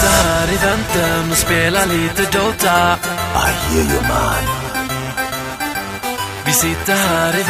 sitter här i väntan och spelar lite Dota. I hear you, man. Vi sitter här i